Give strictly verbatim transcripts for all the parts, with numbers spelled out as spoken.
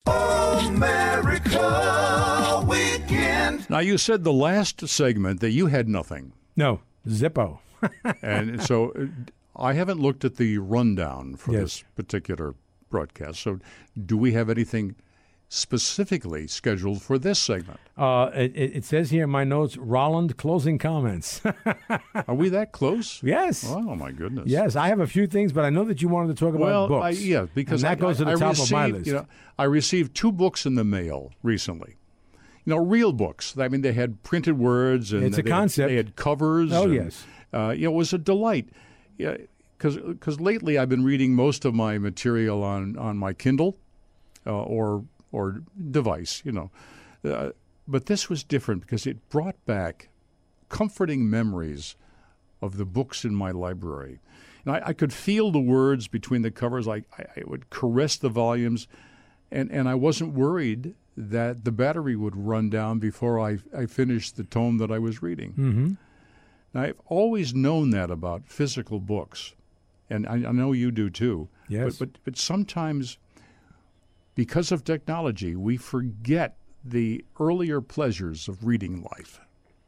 America Weekend. Now, you said the last segment that you had nothing. No, Zippo. And so uh, I haven't looked at the rundown for Yes. this particular broadcast. So do we have anything specifically scheduled for this segment? Uh, it, it says here in my notes, Rolland closing comments. Are we that close? Yes. Oh, my goodness. Yes, I have a few things, but I know that you wanted to talk about Well, books. I, yeah, because and that I, goes to the I top received, of my list. You know, I received two books in the mail recently. You know, real books. I mean, they had printed words and It's a they, concept. They had covers. Oh, and, yes. Uh, you know, it was a delight. Yeah, because lately I've been reading most of my material on, on my Kindle uh, or or device. You know, uh, but this was different because it brought back comforting memories of the books in my library. And I, I could feel the words between the covers. I, I, I would caress the volumes, and, and I wasn't worried that the battery would run down before I, I finished the tome that I was reading. Mm-hmm. Now, I've always known that about physical books, and I, I know you do too. Yes. But, but, but sometimes, because of technology, we forget the earlier pleasures of reading life.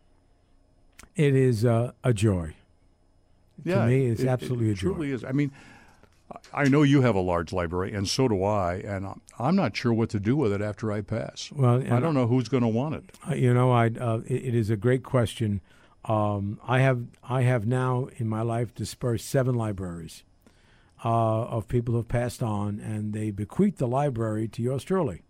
It is uh, a joy. Yeah, to me, it's it, absolutely it a joy. truly is. I mean, I know you have a large library, and so do I, and I'm- I'm not sure what to do with it after I pass. Well, I don't know who's going to want it. Uh, You know, I uh, it, it is a great question. Um, I have I have now in my life dispersed seven libraries uh, of people who have passed on, and they bequeathed the library to yours truly,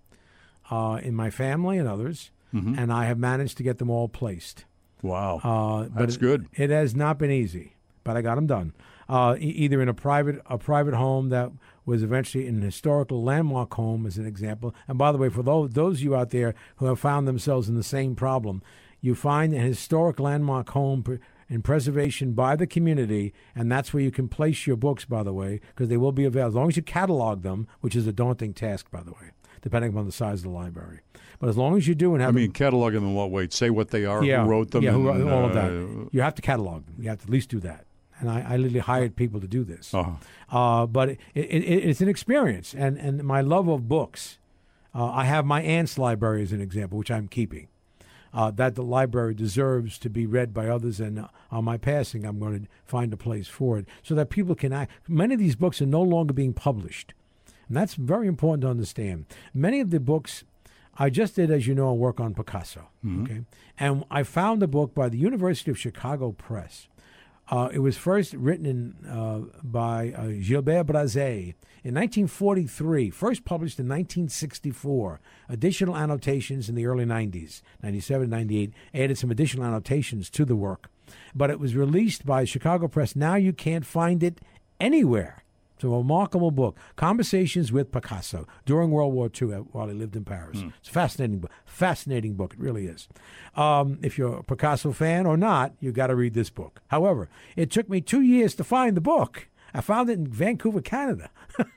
uh, in my family and others, Mhm. and I have managed to get them all placed. Wow, Uh, but that's it, good. It has not been easy, but I got them done. Uh, e- either in a private a private home that was eventually in a historical landmark home, as an example. And by the way, for those those of you out there who have found themselves in the same problem, you find a historic landmark home pr- in preservation by the community, and that's where you can place your books, by the way, because they will be available as long as you catalog them, which is a daunting task, by the way, depending upon the size of the library. But as long as you do and I have mean, catalog them in what way? Say what they are, yeah, who wrote them, yeah, who and, wrote all of uh, that. You have to catalog them. You have to at least do that. And I, I literally hired people to do this. Uh-huh. Uh, but it, it, it, it's an experience. And, and my love of books, uh, I have my aunt's library as an example, which I'm keeping. Uh, that the library deserves to be read by others, and uh, on my passing, I'm going to find a place for it so that people can act. Many of these books are no longer being published, and that's very important to understand. Many of the books, I just did, as you know, work on Picasso, Mhm. okay, and I found a book by the University of Chicago Press. Uh, it was first written in, uh, by uh, Gilbert Brazé in nineteen forty-three, first published in nineteen sixty-four. Additional annotations in the early nineties, ninety-seven, ninety-eight, added some additional annotations to the work. But it was released by Chicago Press. Now you can't find it anywhere. It's a remarkable book. Conversations with Picasso during World War Two uh, while he lived in Paris. Hmm. It's a fascinating book. Fascinating book. It really is. Um, if you're a Picasso fan or not, you got to read this book. However, it took me two years to find the book. I found it in Vancouver, Canada.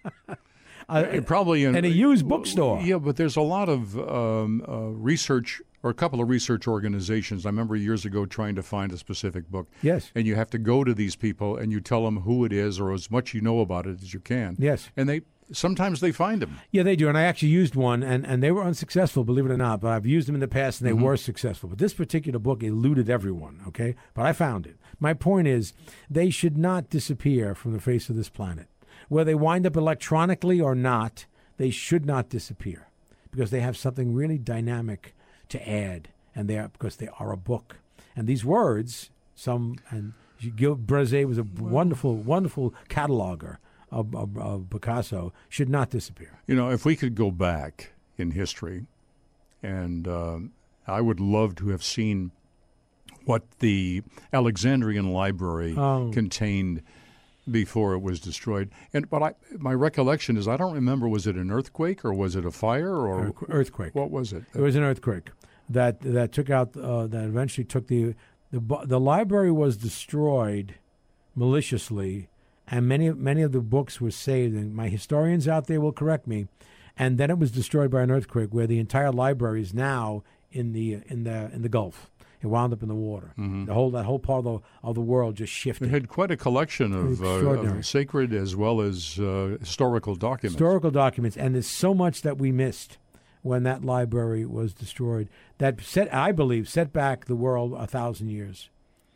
uh, It probably in, in a used bookstore. Yeah, but there's a lot of um, uh, research, or a couple of research organizations. I remember years ago trying to find a specific book. Yes. And you have to go to these people and you tell them who it is or as much you know about it as you can. Yes. And they sometimes they find them. Yeah, they do. And I actually used one, and, and they were unsuccessful, believe it or not. But I've used them in the past, and they Mm-hmm. were successful. But this particular book eluded everyone, okay? But I found it. My point is, they should not disappear from the face of this planet. Whether they wind up electronically or not, they should not disappear because they have something really dynamic to add, and they are because they are a book. And these words, some and Gil Brazé was a wonderful, wonderful cataloger of, of, of Picasso, should not disappear. You know, if we could go back in history, and um, I would love to have seen what the Alexandrian Library Oh. contained before it was destroyed. And but I, my recollection is I don't remember, was it an earthquake or was it a fire or Earth- Earthquake. what was it? It was an earthquake that that took out uh, that eventually took the the bu- the library was destroyed maliciously, and many many of the books were saved. And my historians out there will correct me. And then it was destroyed by an earthquake, where the entire library is now in the in the in the Gulf. It wound up in the water. Mhm. The whole that whole part of the, of the world just It shifted. had quite a collection of, uh, Extraordinary. of sacred as well as uh, historical documents. Historical documents, and there's so much that we missed. when that library was destroyed. That set, I believe, set back the world a thousand years.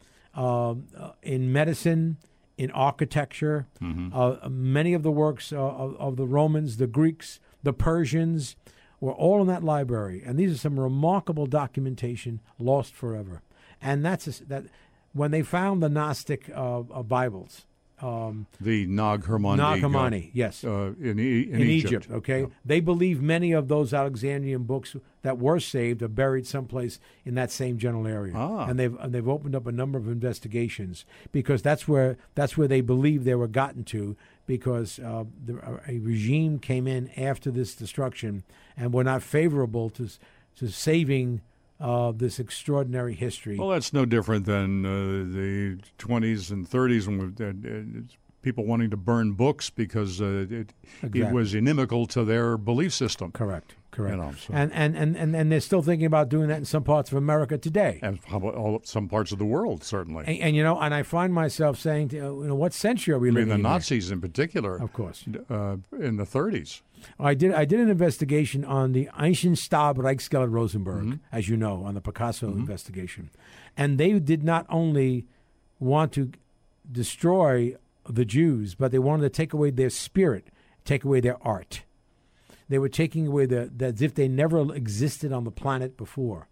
Um, uh, in medicine, in architecture, Mm-hmm. uh, many of the works uh, of, of the Romans, the Greeks, the Persians were all in that library. And these are some remarkable documentation lost forever. And that's a, that when they found the Gnostic uh, uh, Bibles. Um, The Nag Hammadi. Nag uh, Hammadi, yes. Uh, in, e- in, in Egypt. Egypt, okay? Yeah. They believe many of those Alexandrian books that were saved are buried someplace in that same general area. Ah. And they've and they've opened up a number of investigations because that's where that's where they believe they were gotten to because uh, the, a regime came in after this destruction and were not favorable to to saving uh, this extraordinary history. Well, that's no different than uh, the twenties and thirties when we, uh, uh, people wanting to burn books because uh, it, it Exactly. was inimical to their belief system. Correct, correct. You know, so- and, and, and, and, and they're still thinking about doing that in some parts of America today. And how about all, some parts of the world, certainly. And, and you know, and I find myself saying, to, uh, you know, what century are we I mean, living the in here? Nazis in particular, Of course. uh, in the thirties. I did. I did an investigation on the Eichenstab Reichsgeld Rosenberg, Mm-hmm. as you know, on the Picasso investigation, and they did not only want to destroy the Jews, but they wanted to take away their spirit, take away their art. They were taking away the that as if they never existed on the planet before.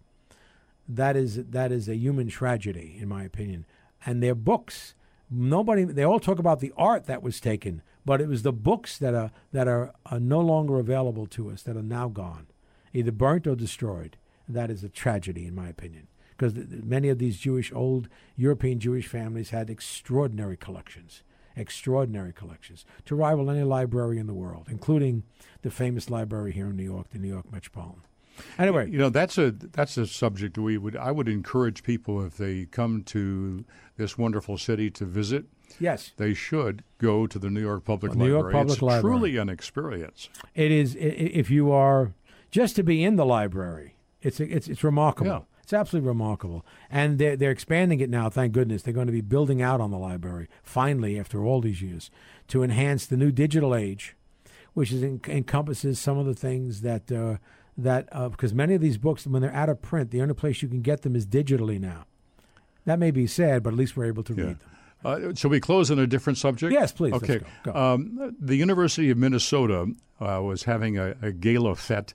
That is that is a human tragedy, in my opinion. And their books, nobody. They all talk about the art that was taken, but it was the books that are that are, are no longer available to us, that are now gone, either burnt or destroyed. That is a tragedy, in my opinion, because th- th- many of these Jewish, old European Jewish families had extraordinary collections, extraordinary collections, to rival any library in the world, including the famous library here in New York, the New York Metropolitan. Anyway, You know, that's a that's a subject we would I would encourage people if they come to this wonderful city to visit. yes, They should go to the New York Public New York Library. Public it's Library. truly an experience. it is. i- i- If you are just to be in the library, it's it's it's remarkable. Yeah. It's absolutely remarkable, and they're they're expanding it now. Thank goodness, they're going to be building out on the library finally after all these years to enhance the new digital age, which is en- encompasses some of the things that uh, that uh, because many of these books, when they're out of print, the only place you can get them is digitally now. That may be sad, but at least we're able to Yeah. read them. Uh, shall we close on a different subject? Yes, please. Okay. Let's go. Go. Um, the University of Minnesota uh, was having a, a gala fete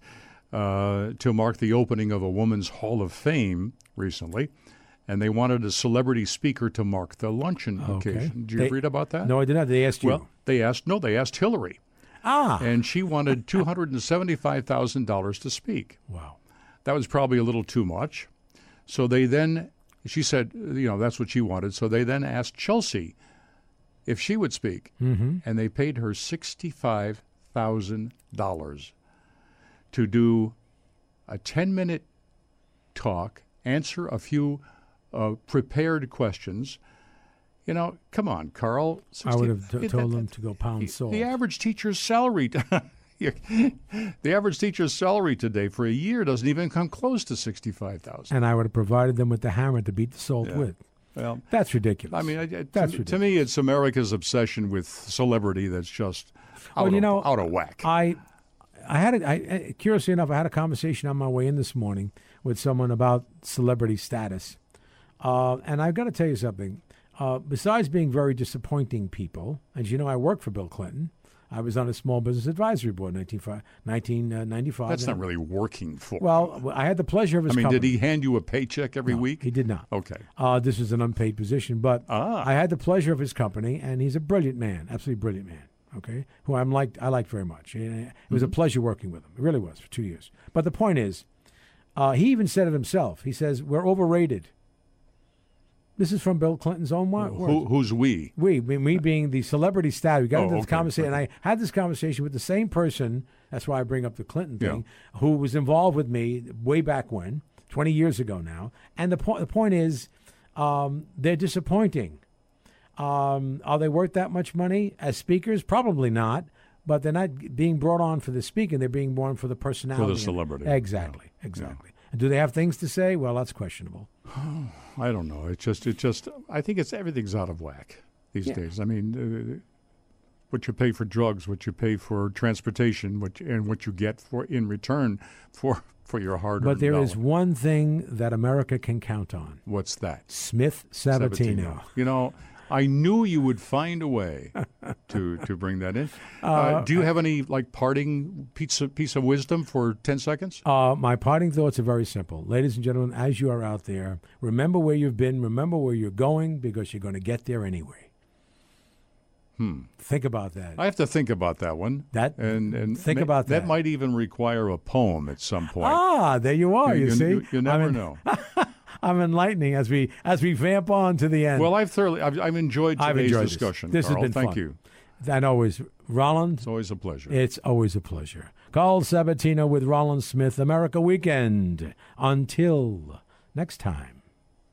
uh, to mark the opening of a Women's Hall of Fame recently, and they wanted a celebrity speaker to mark the luncheon Okay. occasion. Did you They- read about that? No, I did not. They asked you. Well, they asked no, they asked Hillary, ah, and she wanted two hundred and seventy-five thousand dollars to speak. wow. That was probably a little too much. So they then, she said, you know, that's what she wanted. So they then asked Chelsea if she would speak, Mm-hmm. and they paid her sixty-five thousand dollars to do a ten-minute talk, answer a few uh, prepared questions. You know, come on, Carl. I would have sixty t- told them to go pound salt. The average teacher's salary, the average teacher's salary today for a year doesn't even come close to sixty-five thousand. And I would have provided them with the hammer to beat the salt Yeah. with. Well, That's ridiculous. I mean, I, I- That's to, to me, it's America's obsession with celebrity that's just out, Well, you of, know, out of whack. I, I had a, I, curiously enough, I had a conversation on my way in this morning with someone about celebrity status, uh, and I've got to tell you something. Uh, besides being very disappointing people, as you know, I worked for Bill Clinton. I was on a small business advisory board in nineteen ninety-five. That's not really working for. Well, I had the pleasure of his I mean, company. did he hand you a paycheck every No, week? He did not. Okay. Uh, this was an unpaid position, but Ah. I had the pleasure of his company, and he's a brilliant man, absolutely brilliant man. Okay, who I'm liked, I liked very much. And it was a pleasure working with him. It really was for two years. But the point is, uh, he even said it himself. He says we're overrated. This is from Bill Clinton's own wo- words. Who, who's we? We, me, me being the celebrity star, we got Oh, into this okay, conversation, okay. and I had this conversation with the same person. That's why I bring up the Clinton Yeah. thing, who was involved with me way back when, twenty years ago now. And the point, the point is, um, they're disappointing. Um, are they worth that much money as speakers? Probably not. But they're not being brought on for the speaking; they're being brought on for the personality, celebrity. Exactly, exactly. And do they have things to say? Well, that's questionable. I don't know. It's just, it just. I think it's everything's out of whack these Yeah. days. I mean, what you pay for drugs, what you pay for transportation, what you, and what you get for in return for for your hard-earned But there dollar. is one thing that America can count on. What's that? Smith Sabatino. You know, I knew you would find a way to to bring that in. Uh, do you have any like parting piece of, piece of wisdom for ten seconds? Uh, my parting thoughts are very simple. Ladies and gentlemen, as you are out there, remember where you've been, remember where you're going, because you're going to get there anyway. Hmm. Think about that. I have to think about that one. That and and think ma- about that. That might even require a poem at some point. Ah, there you are. You, you, see, you, you never I'm en- know. I'm enlightening as we as we vamp on to the end. Well, I've thoroughly I've, I've enjoyed today's I've enjoyed this. discussion. This has Carl. been Thank fun. you. And always, Rollins. It's always a pleasure. It's always a pleasure. Carl Sabatino with Rollins Smith, America Weekend. Until next time.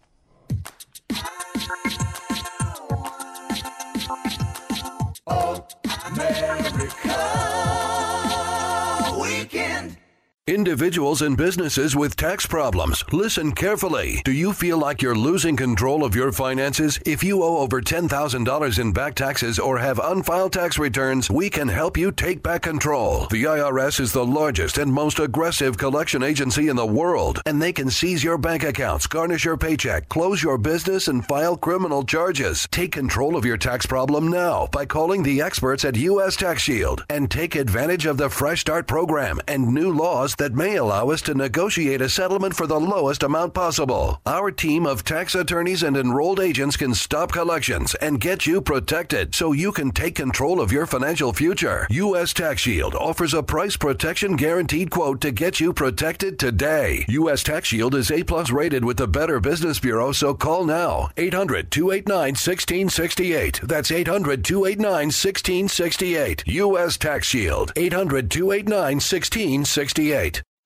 America Weekend. Individuals and businesses with tax problems, listen carefully. Do you feel like you're losing control of your finances? If you owe over ten thousand dollars in back taxes or have unfiled tax returns, we can help you take back control. The I R S is the largest and most aggressive collection agency in the world, and they can seize your bank accounts, garnish your paycheck, close your business, and file criminal charges. Take control of your tax problem now by calling the experts at U S Tax Shield and take advantage of the Fresh Start program and new laws that may allow us to negotiate a settlement for the lowest amount possible. Our team of tax attorneys and enrolled agents can stop collections and get you protected so you can take control of your financial future. U S Tax Shield offers a price protection guaranteed quote to get you protected today. U S Tax Shield is A plus rated with the Better Business Bureau, so call now. eight hundred, two eight nine, one six six eight. That's eight hundred, two eight nine, one six six eight. U S Tax Shield. eight hundred, two eight nine, one six six eight.